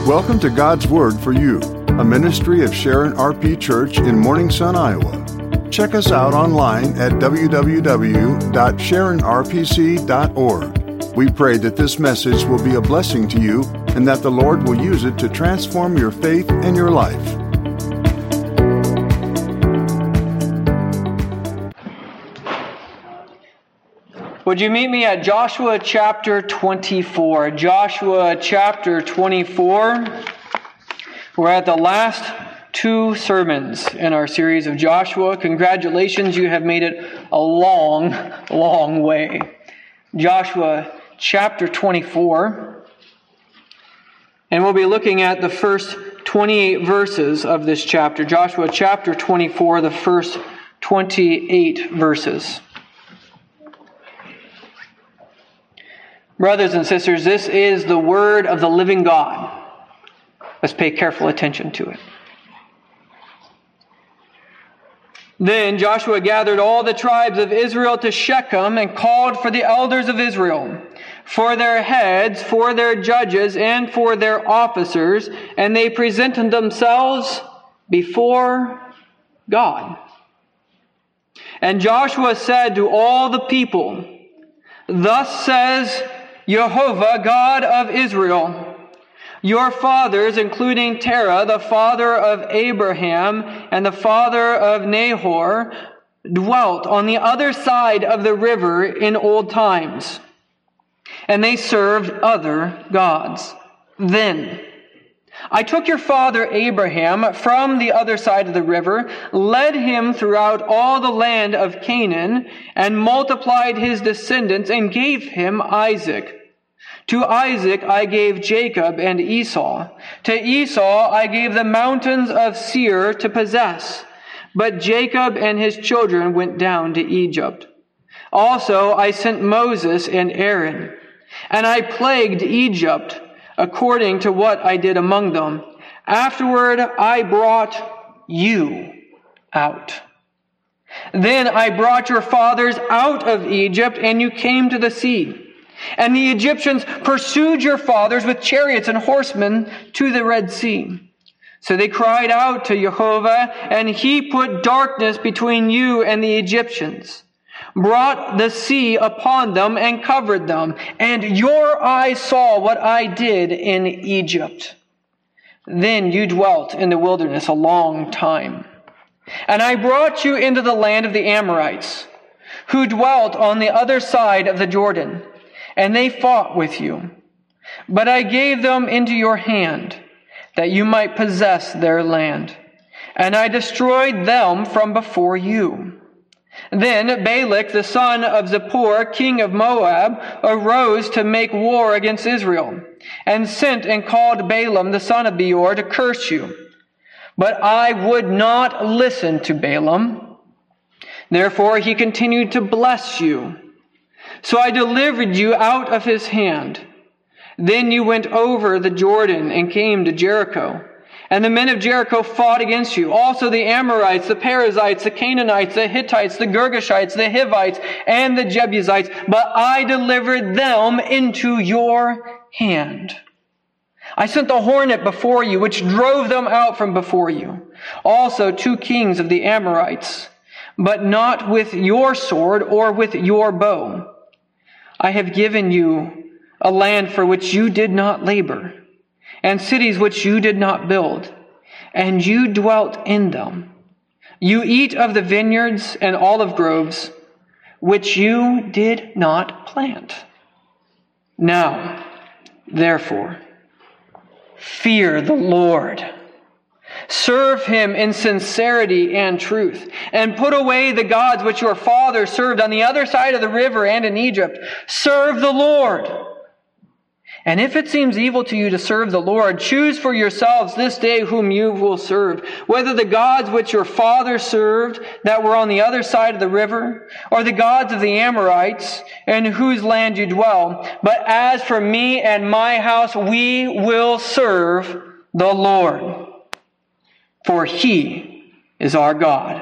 Welcome to God's Word for You, a ministry of Sharon RP Church in Morning Sun, Iowa. Check us out online at www.sharonrpc.org. We pray that this message will be a blessing to you and that the Lord will use it to transform your faith and your life. Would you meet me at Joshua chapter 24? Joshua chapter 24. We're at the last two sermons in our series of Joshua. Congratulations, you have made it a long, long way. Joshua chapter 24. And we'll be looking at the first 28 verses of this chapter. Joshua chapter 24, the first 28 verses. Brothers and sisters, this is the word of the living God. Let's pay careful attention to it. Then Joshua gathered all the tribes of Israel to Shechem and called for the elders of Israel, for their heads, for their judges, and for their officers, and they presented themselves before God. And Joshua said to all the people, "Thus says Jehovah, God of Israel, your fathers, including Terah, the father of Abraham and the father of Nahor, dwelt on the other side of the river in old times, and they served other gods. Then I took your father Abraham from the other side of the river, led him throughout all the land of Canaan, and multiplied his descendants, and gave him Isaac. To Isaac I gave Jacob and Esau. To Esau I gave the mountains of Seir to possess. But Jacob and his children went down to Egypt. Also I sent Moses and Aaron, and I plagued Egypt according to what I did among them. Afterward I brought you out. Then I brought your fathers out of Egypt, and you came to the sea. And the Egyptians pursued your fathers with chariots and horsemen to the Red Sea. So they cried out to Jehovah, and he put darkness between you and the Egyptians, brought the sea upon them and covered them. And your eyes saw what I did in Egypt. Then you dwelt in the wilderness a long time. And I brought you into the land of the Amorites, who dwelt on the other side of the Jordan. And they fought with you. But I gave them into your hand, that you might possess their land. And I destroyed them from before you. Then Balak, the son of Zippor, king of Moab, arose to make war against Israel, and sent and called Balaam, the son of Beor, to curse you. But I would not listen to Balaam. Therefore he continued to bless you. So I delivered you out of his hand. Then you went over the Jordan and came to Jericho. And the men of Jericho fought against you. Also the Amorites, the Perizzites, the Canaanites, the Hittites, the Girgashites, the Hivites, and the Jebusites. But I delivered them into your hand. I sent the hornet before you, which drove them out from before you. Also 2 kings of the Amorites, but not with your sword or with your bow. I have given you a land for which you did not labor, and cities which you did not build, and you dwelt in them. You eat of the vineyards and olive groves, which you did not plant. Now, therefore, fear the Lord. Serve him in sincerity and truth, and put away the gods which your fathers served on the other side of the river and in Egypt. Serve the Lord. And if it seems evil to you to serve the Lord, choose for yourselves this day whom you will serve, whether the gods which your fathers served that were on the other side of the river, or the gods of the Amorites in whose land you dwell. But as for me and my house, we will serve the Lord. For he is our God.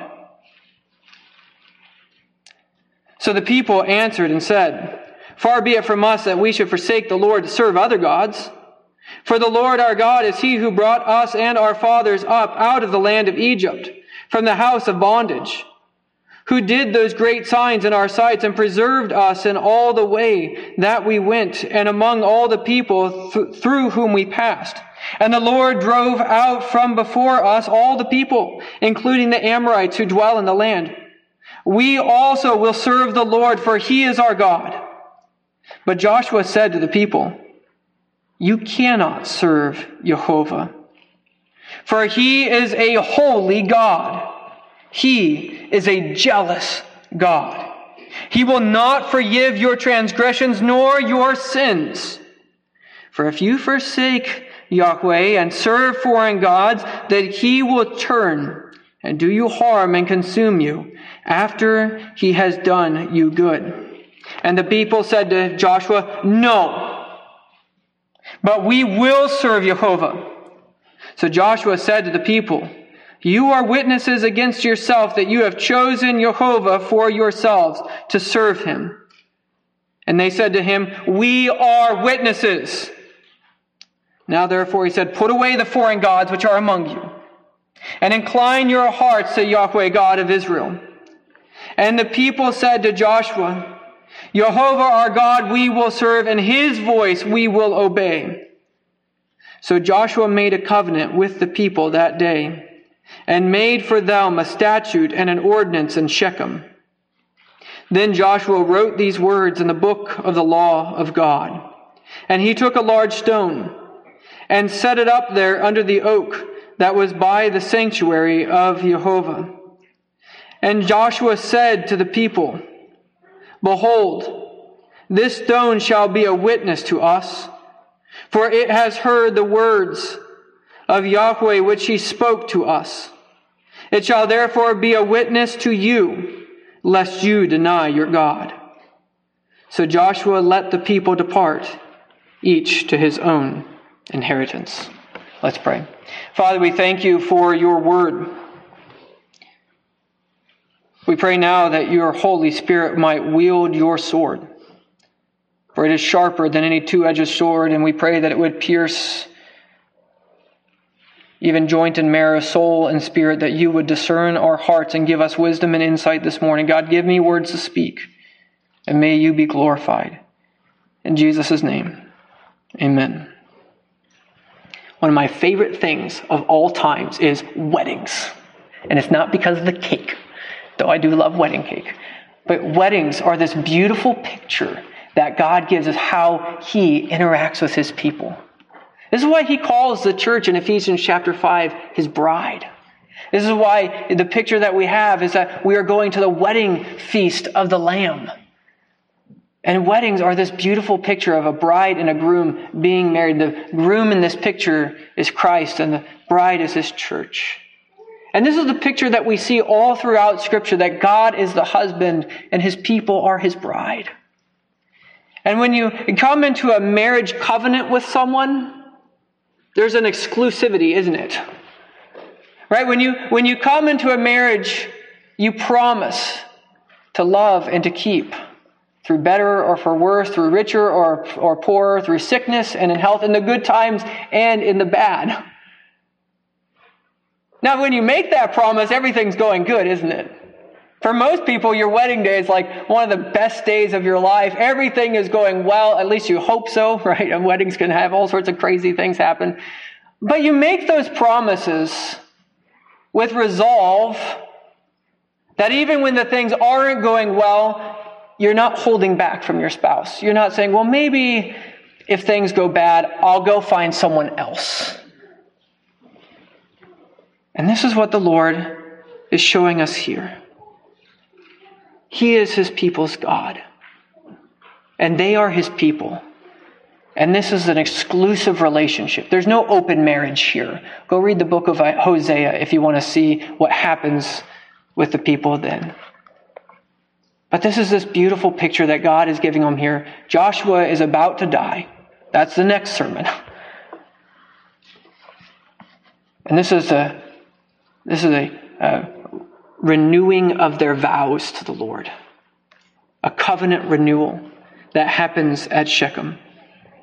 So the people answered and said, Far be it from us that we should forsake the Lord to serve other gods. For the Lord our God is he who brought us and our fathers up out of the land of Egypt, from the house of bondage, who did those great signs in our sights and preserved us in all the way that we went and among all the people through whom we passed. And the Lord drove out from before us all the people, including the Amorites who dwell in the land. We also will serve the Lord, for he is our God. But Joshua said to the people, you cannot serve Jehovah, for he is a holy God. He is a jealous God. He will not forgive your transgressions nor your sins. For if you forsake Yahweh and serve foreign gods, that he will turn and do you harm and consume you after he has done you good. And the people said to Joshua, no, but we will serve Jehovah. So Joshua said to the people, you are witnesses against yourself that you have chosen Jehovah for yourselves to serve him. And they said to him, we are witnesses. Now therefore, he said, put away the foreign gods which are among you, and incline your hearts to Yahweh God of Israel. And the people said to Joshua, Jehovah our God we will serve, and his voice we will obey. So Joshua made a covenant with the people that day, and made for them a statute and an ordinance in Shechem. Then Joshua wrote these words in the book of the law of God. And he took a large stone and set it up there under the oak that was by the sanctuary of Jehovah. And Joshua said to the people, behold, this stone shall be a witness to us, for it has heard the words of Yahweh which he spoke to us. It shall therefore be a witness to you, lest you deny your God. So Joshua let the people depart, each to his own inheritance. Let's pray. Father, we thank you for your word. We pray now that your Holy Spirit might wield your sword, for it is sharper than any two-edged sword, and we pray that it would pierce even joint and marrow, soul and spirit, that you would discern our hearts and give us wisdom and insight this morning. God, give me words to speak, and may you be glorified. In Jesus' name, amen. One of my favorite things of all times is weddings. And it's not because of the cake, though I do love wedding cake. But weddings are this beautiful picture that God gives us how he interacts with his people. This is why he calls the church in Ephesians chapter 5 his bride. This is why the picture that we have is that we are going to the wedding feast of the Lamb. And weddings are this beautiful picture of a bride and a groom being married. The groom in this picture is Christ, and the bride is his church. And this is the picture that we see all throughout Scripture, that God is the husband and his people are his bride. And when you come into a marriage covenant with someone, there's an exclusivity, isn't it? Right? When you come into a marriage, you promise to love and to keep, through better or for worse, through richer or poorer, through sickness and in health, in the good times and in the bad. Now, when you make that promise, everything's going good, isn't it? For most people, your wedding day is like one of the best days of your life. Everything is going well. At least you hope so, right? And weddings can have all sorts of crazy things happen. But you make those promises with resolve that even when the things aren't going well, you're not holding back from your spouse. You're not saying, well, maybe if things go bad, I'll go find someone else. And this is what the Lord is showing us here. He is his people's God, and they are his people. And this is an exclusive relationship. There's no open marriage here. Go read the book of Hosea if you want to see what happens with the people then. But this is this beautiful picture that God is giving them here. Joshua is about to die. That's the next sermon. And this is a renewing of their vows to the Lord. A covenant renewal that happens at Shechem.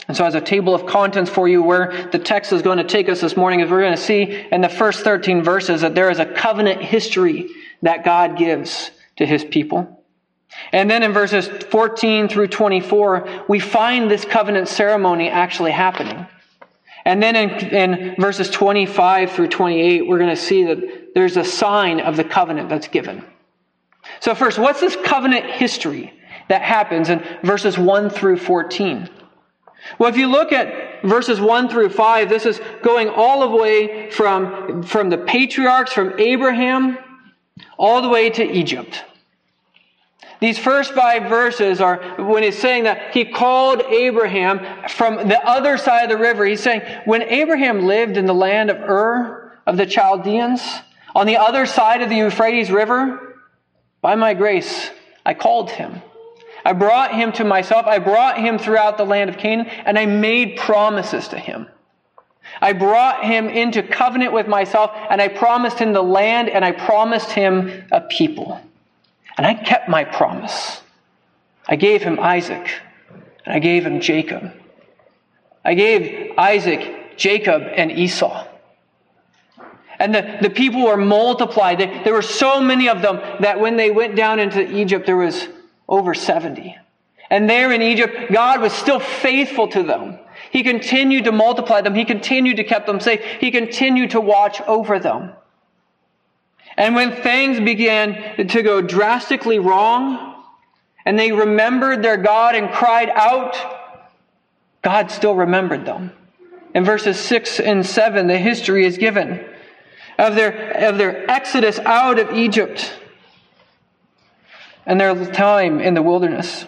And so as a table of contents for you, where the text is going to take us this morning, is we're going to see in the first 13 verses that there is a covenant history that God gives to his people. And then in verses 14 through 24, we find this covenant ceremony actually happening. And then in verses 25 through 28, we're going to see that there's a sign of the covenant that's given. So first, what's this covenant history that happens in verses 1 through 14? Well, if you look at verses 1 through 5, this is going all the way from the patriarchs, from Abraham, all the way to Egypt. These first 5 verses are when it's saying that he called Abraham from the other side of the river. He's saying, when Abraham lived in the land of Ur of the Chaldeans, on the other side of the Euphrates River, by my grace, I called him. I brought him to myself. I brought him throughout the land of Canaan, and I made promises to him. I brought him into covenant with myself, and I promised him the land, and I promised him a people. And I kept my promise. I gave him Isaac, and I gave him Jacob. I gave Isaac, Jacob, and Esau. And the people were multiplied. There were so many of them that when they went down into Egypt, there was over 70. And there in Egypt, God was still faithful to them. He continued to multiply them. He continued to keep them safe. He continued to watch over them. And when things began to go drastically wrong, and they remembered their God and cried out, God still remembered them. In verses 6 and 7, the history is given of their exodus out of Egypt and their time in the wilderness.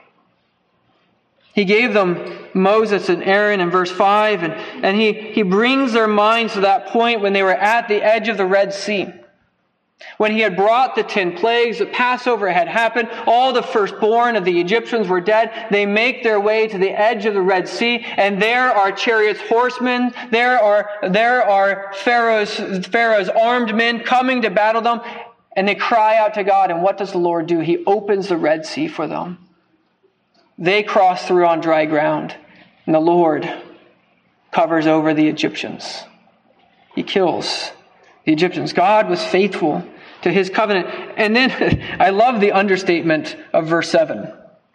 He gave them Moses and Aaron in verse 5, and he brings their minds to that point when they were at the edge of the Red Sea. When he had brought the 10 plagues, the Passover had happened, all the firstborn of the Egyptians were dead. They make their way to the edge of the Red Sea, and there are chariots, horsemen, there are Pharaoh's armed men coming to battle them, and they cry out to God, and what does the Lord do? He opens the Red Sea for them. They cross through on dry ground, and the Lord covers over the Egyptians. He kills the Egyptians. God was faithful to his covenant. And then I love the understatement of verse 7.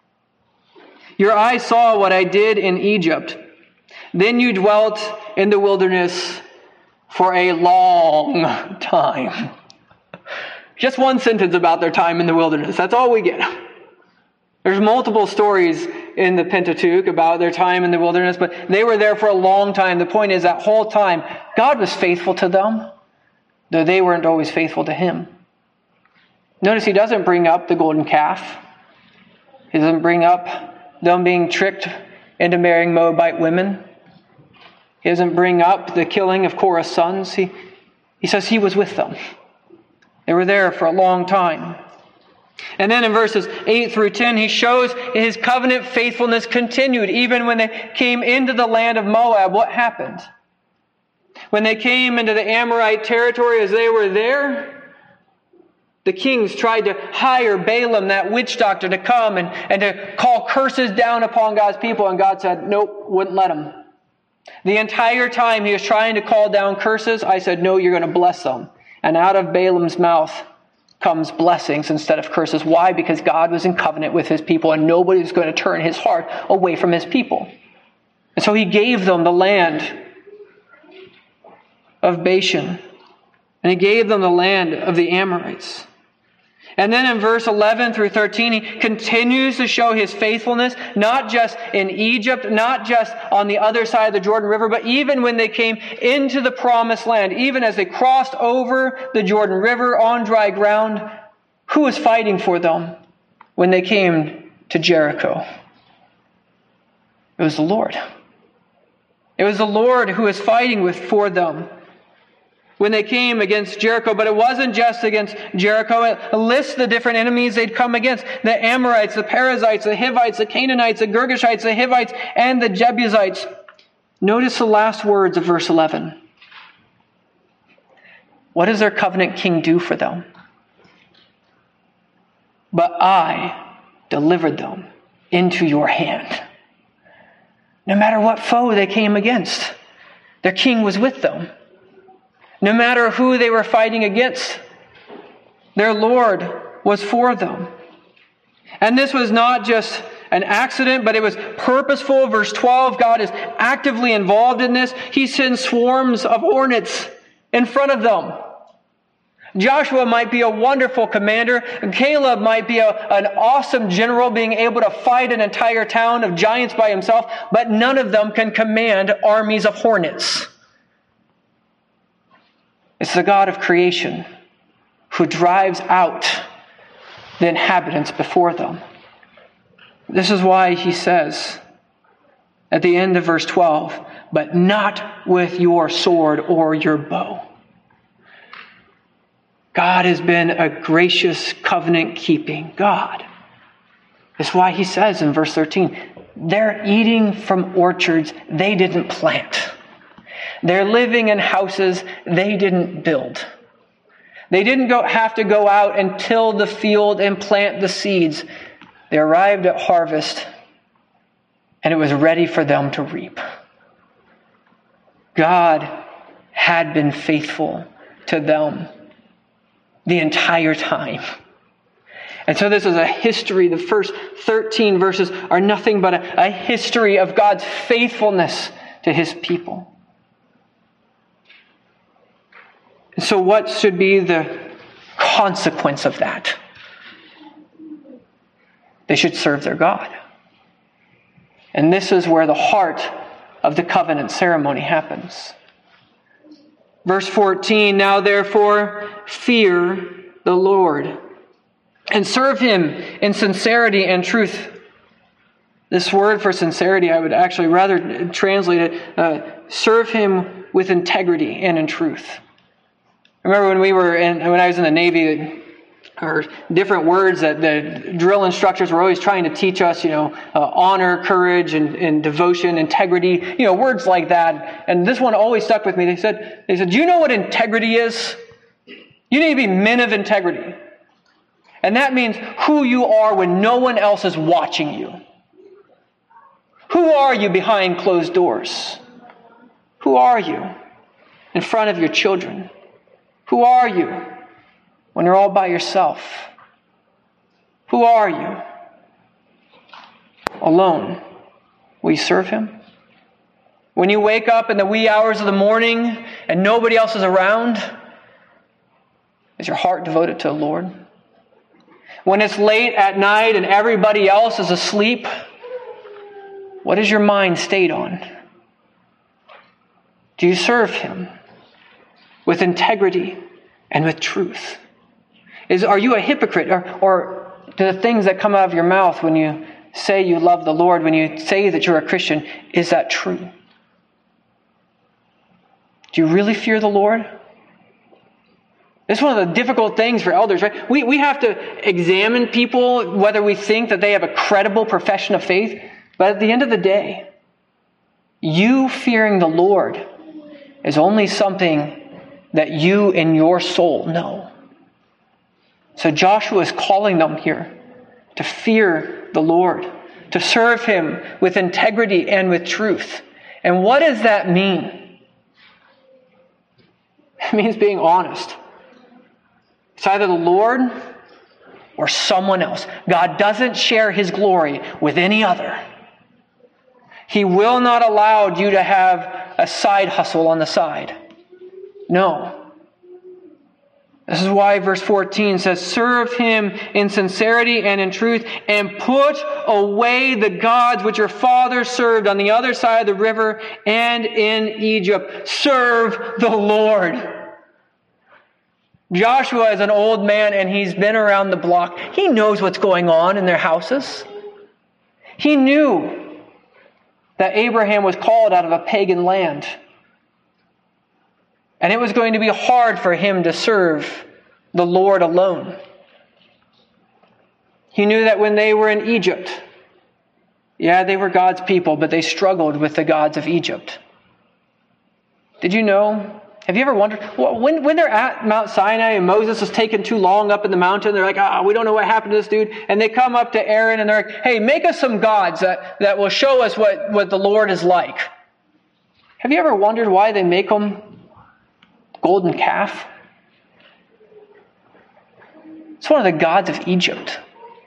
Your eyes saw what I did in Egypt. Then you dwelt in the wilderness for a long time. Just one sentence about their time in the wilderness. That's all we get. There's multiple stories in the Pentateuch about their time in the wilderness, but they were there for a long time. The point is, that whole time, God was faithful to them, though they weren't always faithful to him. Notice he doesn't bring up the golden calf. He doesn't bring up them being tricked into marrying Moabite women. He doesn't bring up the killing of Korah's sons. He says he was with them. They were there for a long time. And then in verses 8 through 10, he shows his covenant faithfulness continued. Even when they came into the land of Moab, what happened? When they came into the Amorite territory, as they were there, the kings tried to hire Balaam, that witch doctor, to come and to call curses down upon God's people. And God said, nope, wouldn't let him. The entire time he was trying to call down curses, I said, no, you're going to bless them. And out of Balaam's mouth comes blessings instead of curses. Why? Because God was in covenant with his people, and nobody was going to turn his heart away from his people. And so he gave them the land of Bashan, and he gave them the land of the Amorites. And then in verse 11 through 13, he continues to show his faithfulness, not just in Egypt, not just on the other side of the Jordan River, but even when they came into the promised land, even as they crossed over the Jordan River on dry ground, who was fighting for them when they came to Jericho? It was the Lord. It was the Lord who was fighting for them when they came against Jericho. But it wasn't just against Jericho. It lists the different enemies they'd come against. The Amorites, the Perizzites, the Hivites, the Canaanites, the Girgashites, the Hivites, and the Jebusites. Notice the last words of verse 11. What does their covenant king do for them? But I delivered them into your hand. No matter what foe they came against, their king was with them. No matter who they were fighting against, their Lord was for them. And this was not just an accident, but it was purposeful. Verse 12, God is actively involved in this. He sends swarms of hornets in front of them. Joshua might be a wonderful commander. Caleb might be an awesome general, being able to fight an entire town of giants by himself, but none of them can command armies of hornets. It's the God of creation who drives out the inhabitants before them. This is why he says at the end of verse 12, but not with your sword or your bow. God has been a gracious, covenant-keeping God. That's why he says in verse 13, they're eating from orchards they didn't plant. They're living in houses they didn't build. They didn't have to go out and till the field and plant the seeds. They arrived at harvest, and it was ready for them to reap. God had been faithful to them the entire time. And so this is a history. The first 13 verses are nothing but a history of God's faithfulness to his people. So what should be the consequence of that? They should serve their God. And this is where the heart of the covenant ceremony happens. Verse 14, now therefore fear the Lord and serve him in sincerity and truth. This word for sincerity, I would actually rather translate it, serve him with integrity and in truth. I remember when I was in the Navy, or different words that the drill instructors were always trying to teach us, honor, courage, and devotion, integrity, words like that. And this one always stuck with me. They said, do you know what integrity is? You need to be men of integrity. And that means who you are when no one else is watching you. Who are you behind closed doors? Who are you in front of your children? Who are you when you're all by yourself? Who are you? Alone. Will you serve him? When you wake up in the wee hours of the morning and nobody else is around, is your heart devoted to the Lord? When it's late at night and everybody else is asleep, what is your mind stayed on? Do you serve him with integrity and with truth? Are you a hypocrite? Or do the things that come out of your mouth when you say you love the Lord, when you say that you're a Christian, is that true? Do you really fear the Lord? It's one of the difficult things for elders, right? We have to examine people, whether we think that they have a credible profession of faith. But at the end of the day, you fearing the Lord is only something that you in your soul know. So Joshua is calling them here to fear the Lord, to serve him with integrity and with truth. And what does that mean? It means being honest. It's either the Lord or someone else. God doesn't share his glory with any other. He will not allow you to have a side hustle on the side. No. This is why verse 14 says, serve him in sincerity and in truth, and put away the gods which your fathers served on the other side of the river and in Egypt. Serve the Lord. Joshua is an old man and he's been around the block. He knows what's going on in their houses. He knew that Abraham was called out of a pagan land. And it was going to be hard for him to serve the Lord alone. He knew that when they were in Egypt, they were God's people, but they struggled with the gods of Egypt. Did you know Have you ever wondered, when they're at Mount Sinai and Moses is taking too long up in the mountain, they're like, we don't know what happened to this dude. And they come up to Aaron and they're like, hey, make us some gods that will show us what the Lord is like. Have you ever wondered why they make them golden calf? It's one of the gods of Egypt.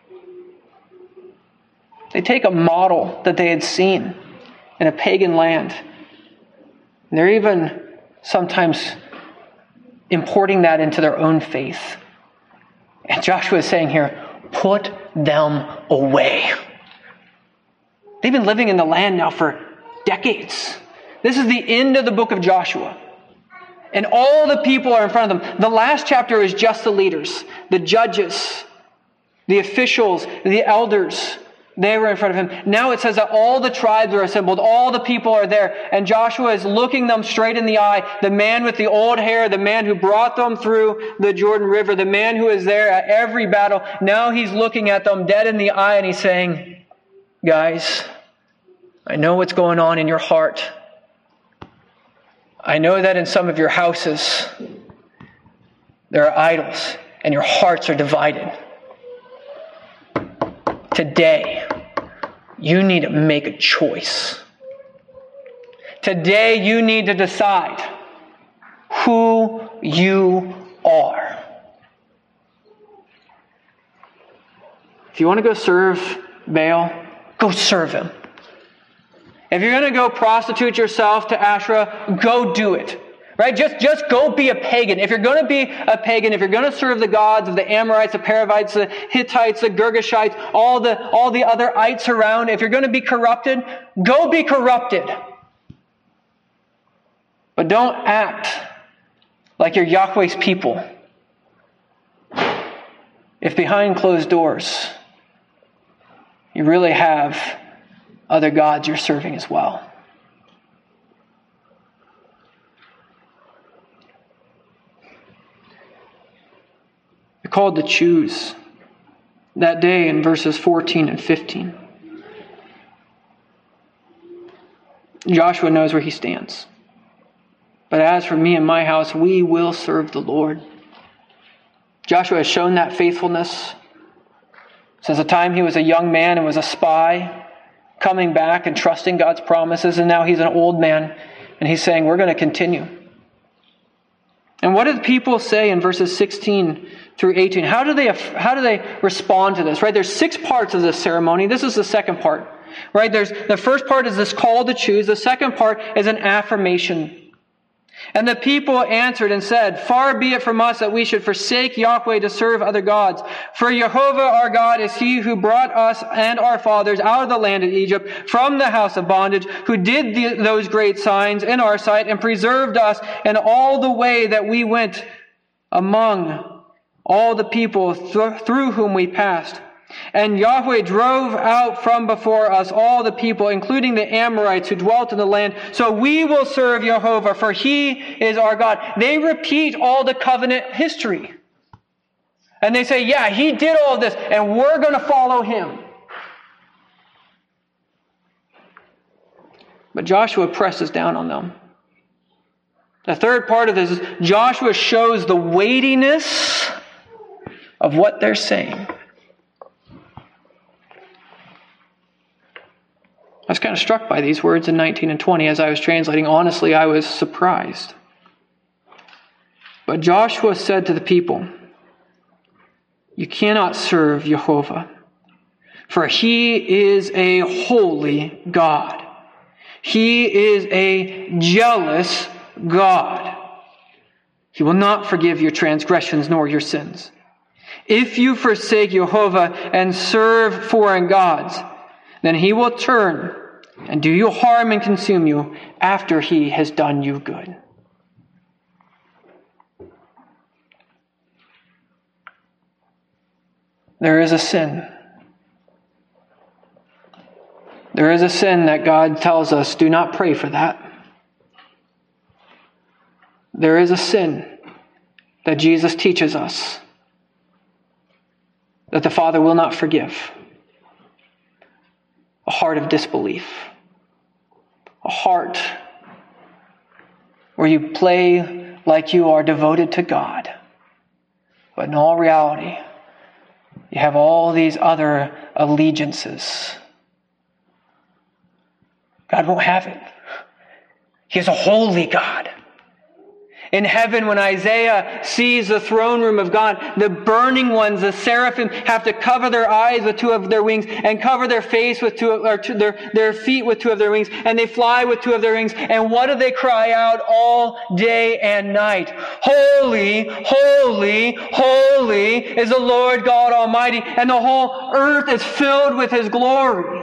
They take a model that they had seen in a pagan land. And they're even sometimes importing that into their own faith. And Joshua is saying here, put them away. They've been living in the land now for decades. This is the end of the book of Joshua. And all the people are in front of them. The last chapter is just the leaders, the judges, the officials, the elders. They were in front of him. Now it says that all the tribes are assembled. All the people are there. And Joshua is looking them straight in the eye. The man with the old hair, the man who brought them through the Jordan River, the man who is there at every battle. Now he's looking at them dead in the eye and he's saying, guys, I know what's going on in your heart. I know that in some of your houses there are idols and your hearts are divided. Today, you need to make a choice. Today, you need to decide who you are. If you want to go serve Baal, go serve him. If you're going to go prostitute yourself to Asherah, go do it. Right? Just go be a pagan. If you're going to be a pagan, if you're going to serve the gods of the Amorites, the Perizzites, the Hittites, the Girgashites, all the other ites around, if you're going to be corrupted, go be corrupted. But don't act like you're Yahweh's people. If behind closed doors, you really have other gods you're serving as well. You're called to choose that day in verses 14 and 15. Joshua knows where he stands. But as for me and my house, we will serve the Lord. Joshua has shown that faithfulness since the time he was a young man and was a spy, coming back and trusting God's promises. And now he's an old man and he's saying, we're going to continue. And what do the people say in verses 16 through 18? How do they respond to this? Right? There's 6 parts of this ceremony. This is the second part. Right? The first part is this call to choose. The second part is an affirmation. And the people answered and said, far be it from us that we should forsake Yahweh to serve other gods. For Jehovah our God is he who brought us and our fathers out of the land of Egypt from the house of bondage, who did those great signs in our sight and preserved us in all the way that we went among all the people through whom we passed. And Yahweh drove out from before us all the people, including the Amorites who dwelt in the land. So we will serve Jehovah, for he is our God. They repeat all the covenant history. And they say, yeah, he did all this, and we're going to follow him. But Joshua presses down on them. The third part of this is Joshua shows the weightiness of what they're saying. I was kind of struck by these words in 19 and 20 as I was translating. Honestly, I was surprised. But Joshua said to the people, you cannot serve Jehovah, for he is a holy God. He is a jealous God. He will not forgive your transgressions nor your sins. If you forsake Jehovah and serve foreign gods, then he will turn and do you harm and consume you after he has done you good. There is a sin. There is a sin that God tells us, do not pray for that. There is a sin that Jesus teaches us that the Father will not forgive. A heart of disbelief. A heart where you play like you are devoted to God. But in all reality, you have all these other allegiances. God won't have it. He is a holy God. In heaven, when Isaiah sees the throne room of God, the burning ones, the seraphim, have to cover their eyes with two of their wings and cover their face with their feet with two of their wings, and they fly with two of their wings. And what do they cry out all day and night? Holy, holy, holy is the Lord God Almighty, and the whole earth is filled with His glory.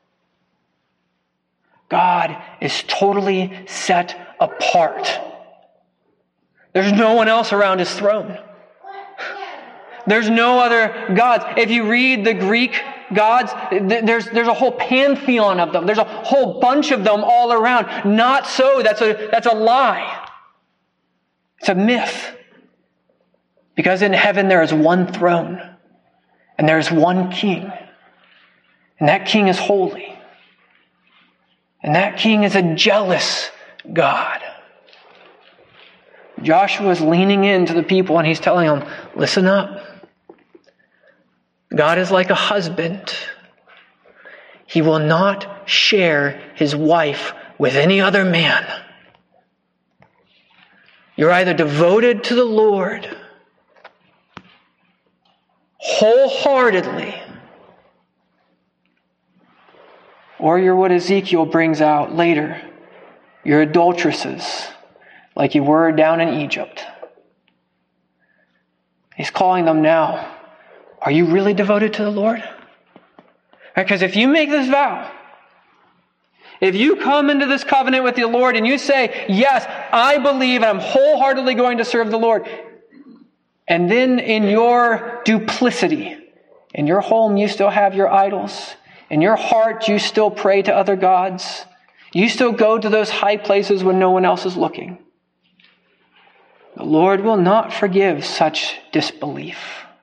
God is totally set apart. There's no one else around His throne. There's no other gods. If you read the Greek gods, there's a whole pantheon of them. There's a whole bunch of them all around. Not so. That's a lie. It's a myth. Because in heaven there is one throne. And there is one king. And that king is holy. And that king is a jealous God. Joshua is leaning into the people and he's telling them, listen up. God is like a husband. He will not share his wife with any other man. You're either devoted to the Lord wholeheartedly, or you're what Ezekiel brings out later. You're adulteresses, like you were down in Egypt. He's calling them now. Are you really devoted to the Lord? Because if you make this vow, if you come into this covenant with the Lord and you say, yes, I believe and I'm wholeheartedly going to serve the Lord, and then in your duplicity, in your home you still have your idols, in your heart you still pray to other gods, you still go to those high places when no one else is looking, the Lord will not forgive such disbelief.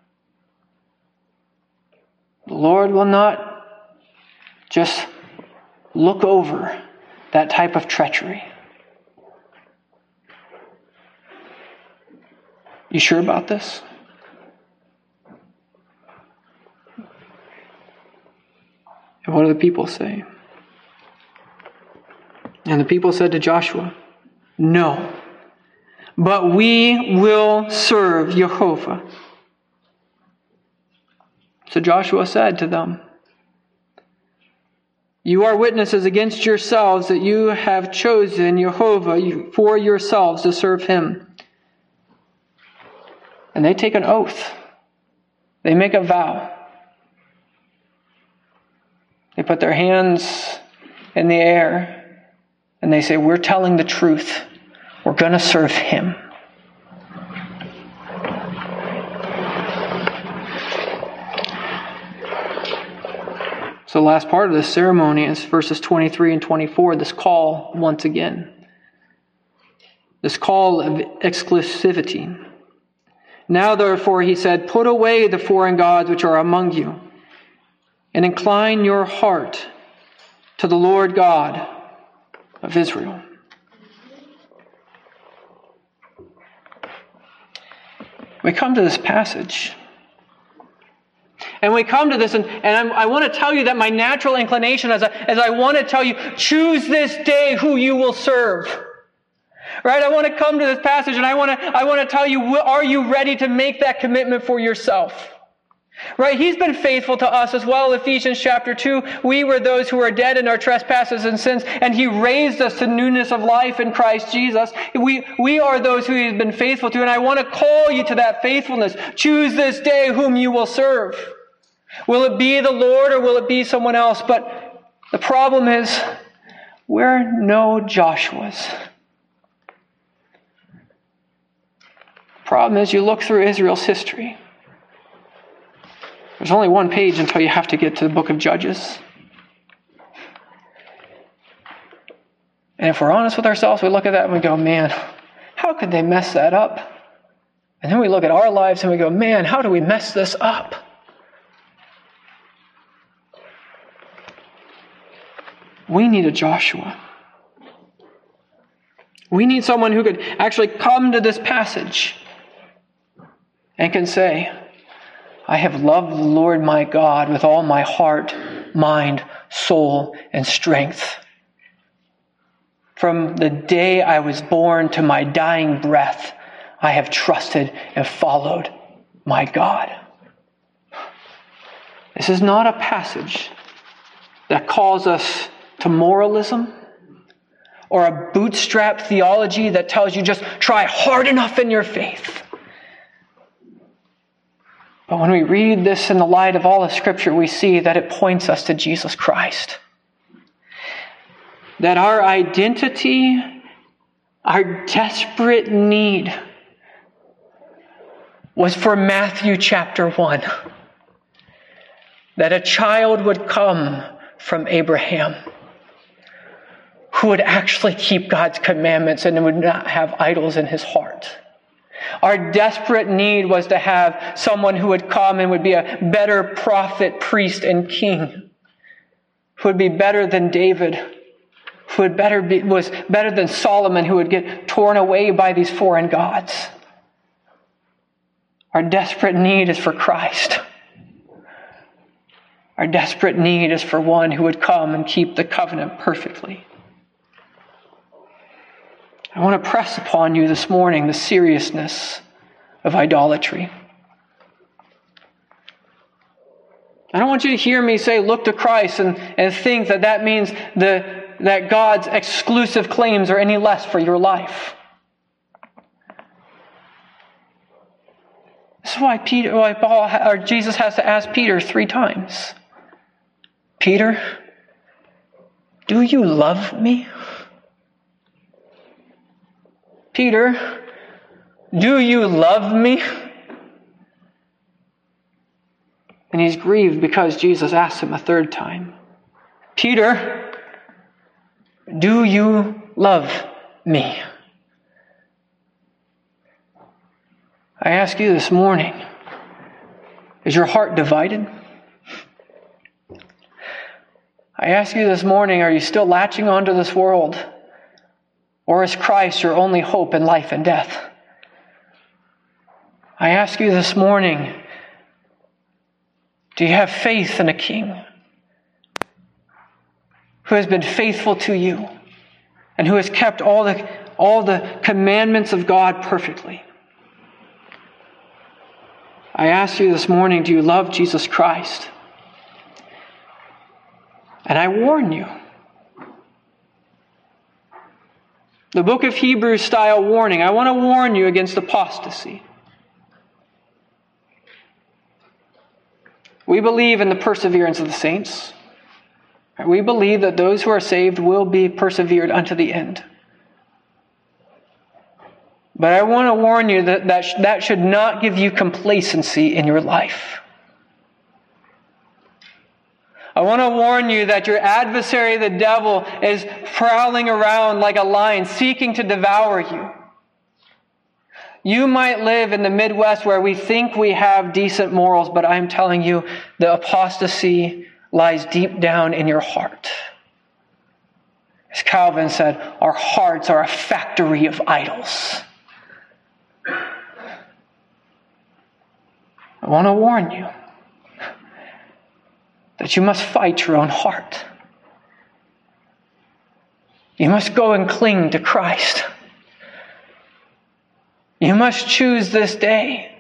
The Lord will not just look over that type of treachery. You sure about this? And what do the people say? And the people said to Joshua, no, but we will serve Jehovah. So Joshua said to them, you are witnesses against yourselves that you have chosen Jehovah for yourselves to serve him. And they take an oath. They make a vow. They put their hands in the air and they say, we're telling the truth. We're going to serve him. So the last part of this ceremony is verses 23 and 24, this call once again. This call of exclusivity. Now therefore, he said, put away the foreign gods which are among you, and incline your heart to the Lord God of Israel. We come to this passage. And we come to this, and I want to tell you that my natural inclination as I want to tell you, choose this day who you will serve. Right? I want to come to this passage and I want to tell you, are you ready to make that commitment for yourself? Right? He's been faithful to us as well. Ephesians chapter 2, we were those who were dead in our trespasses and sins, and he raised us to newness of life in Christ Jesus. We are those who he's been faithful to, and I want to call you to that faithfulness. Choose this day whom you will serve. Will it be the Lord or will it be someone else? But the problem is, we're no Joshuas. The problem is, you look through Israel's history. There's only one page until you have to get to the book of Judges. And if we're honest with ourselves, we look at that and we go, man, how could they mess that up? And then we look at our lives and we go, man, how do we mess this up? We need a Joshua. We need someone who could actually come to this passage and can say, I have loved the Lord my God with all my heart, mind, soul, and strength. From the day I was born to my dying breath, I have trusted and followed my God. This is not a passage that calls us to moralism or a bootstrap theology that tells you just try hard enough in your faith. But when we read this in the light of all of Scripture, we see that it points us to Jesus Christ. That our identity, our desperate need was for Matthew chapter 1. That a child would come from Abraham who would actually keep God's commandments and would not have idols in his heart. Our desperate need was to have someone who would come and would be a better prophet, priest, and king, who would be better than David, who was better than Solomon, who would get torn away by these foreign gods. Our desperate need is for Christ. Our desperate need is for one who would come and keep the covenant perfectly. I want to press upon you this morning the seriousness of idolatry. I don't want you to hear me say, look to Christ and think that means that God's exclusive claims are any less for your life. This is why Jesus has to ask Peter 3 times. Peter, do you love me? Peter, do you love me? And he's grieved because Jesus asked him a 3rd time. Peter, do you love me? I ask you this morning, is your heart divided? I ask you this morning, are you still latching onto this world? Or is Christ your only hope in life and death? I ask you this morning, do you have faith in a king who has been faithful to you and who has kept all the commandments of God perfectly? I ask you this morning, do you love Jesus Christ? And I warn you, the book of Hebrews style warning, I want to warn you against apostasy. We believe in the perseverance of the saints. We believe that those who are saved will be persevered unto the end. But I want to warn you that should not give you complacency in your life. I want to warn you that your adversary, the devil, is prowling around like a lion, seeking to devour you. You might live in the Midwest where we think we have decent morals, but I'm telling you, the apostasy lies deep down in your heart. As Calvin said, our hearts are a factory of idols. I want to warn you that you must fight your own heart. You must go and cling to Christ. You must choose this day.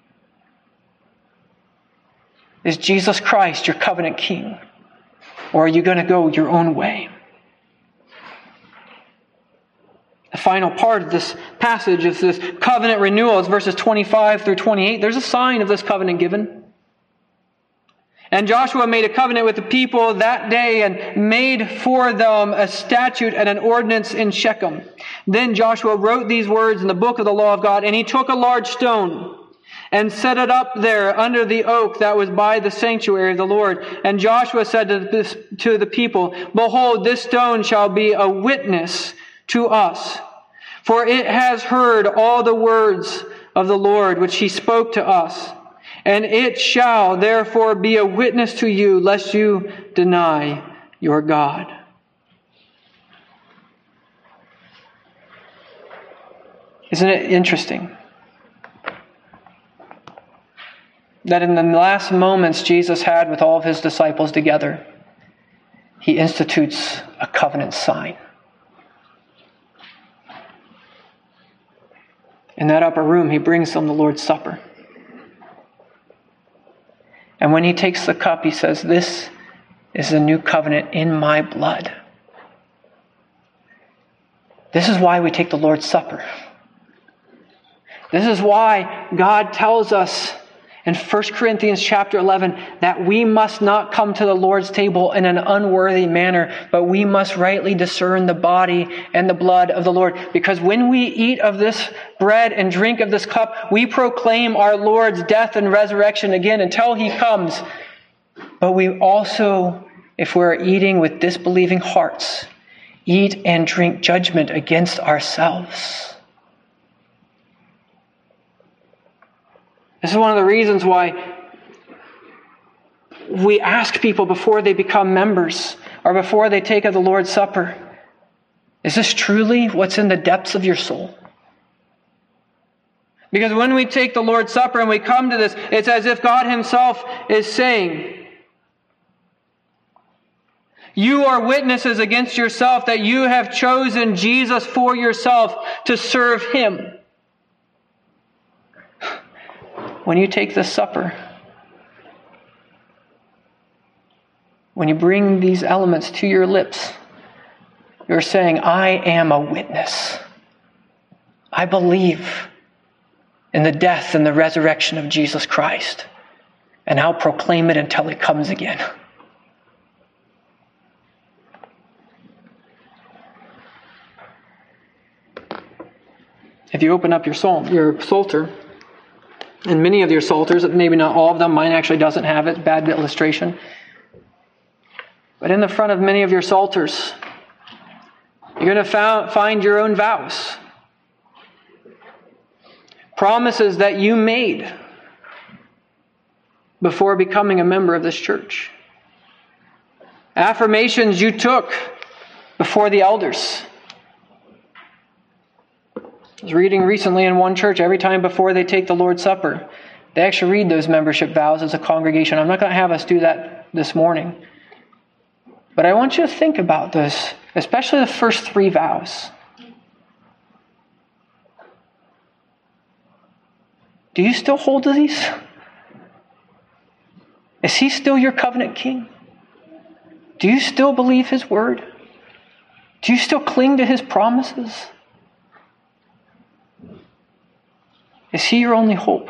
Is Jesus Christ your covenant king? Or are you going to go your own way? The final part of this passage is this covenant renewal. It's verses 25 through 28. There's a sign of this covenant given. And Joshua made a covenant with the people that day and made for them a statute and an ordinance in Shechem. Then Joshua wrote these words in the book of the law of God, and he took a large stone and set it up there under the oak that was by the sanctuary of the Lord. And Joshua said to the people, behold, this stone shall be a witness to us, for it has heard all the words of the Lord which he spoke to us. And it shall therefore be a witness to you, lest you deny your God. Isn't it interesting that in the last moments Jesus had with all of his disciples together, he institutes a covenant sign. In that upper room, he brings them the Lord's Supper. And when he takes the cup, he says, "This is the new covenant in my blood." This is why we take the Lord's Supper. This is why God tells us in 1 Corinthians chapter 11 that we must not come to the Lord's table in an unworthy manner, but we must rightly discern the body and the blood of the Lord. Because when we eat of this bread and drink of this cup, we proclaim our Lord's death and resurrection again until he comes. But we also, if we're eating with disbelieving hearts, eat and drink judgment against ourselves. This is one of the reasons why we ask people before they become members or before they take of the Lord's Supper, is this truly what's in the depths of your soul? Because when we take the Lord's Supper and we come to this, it's as if God himself is saying, you are witnesses against yourself that you have chosen Jesus for yourself to serve him. When you take the supper, when you bring these elements to your lips, you're saying, I am a witness. I believe in the death and the resurrection of Jesus Christ, and I'll proclaim it until he comes again. If you open up your Psalter, and many of your Psalters, maybe not all of them, mine actually doesn't have it, bad illustration. But in the front of many of your Psalters, you're going to find your own vows. Promises that you made before becoming a member of this church. Affirmations you took before the elders. I was reading recently in one church, every time before they take the Lord's Supper, they actually read those membership vows as a congregation. I'm not going to have us do that this morning. But I want you to think about this, especially the first 3 vows. Do you still hold to these? Is he still your covenant king? Do you still believe his word? Do you still cling to his promises? Is he your only hope?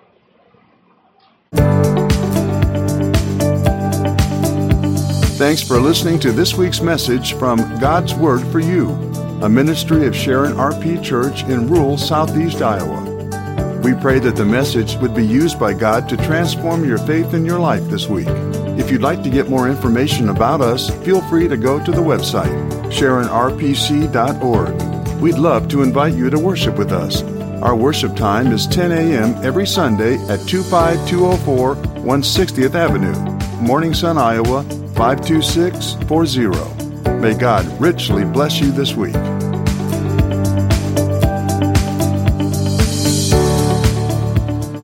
Thanks for listening to this week's message from God's Word for You, a ministry of Sharon RP Church in rural southeast Iowa. We pray that the message would be used by God to transform your faith and your life this week. If you'd like to get more information about us, feel free to go to the website, sharonrpc.org. We'd love to invite you to worship with us. Our worship time is 10 a.m. every Sunday at 25204 160th Avenue, Morning Sun, Iowa, 52640. May God richly bless you this week.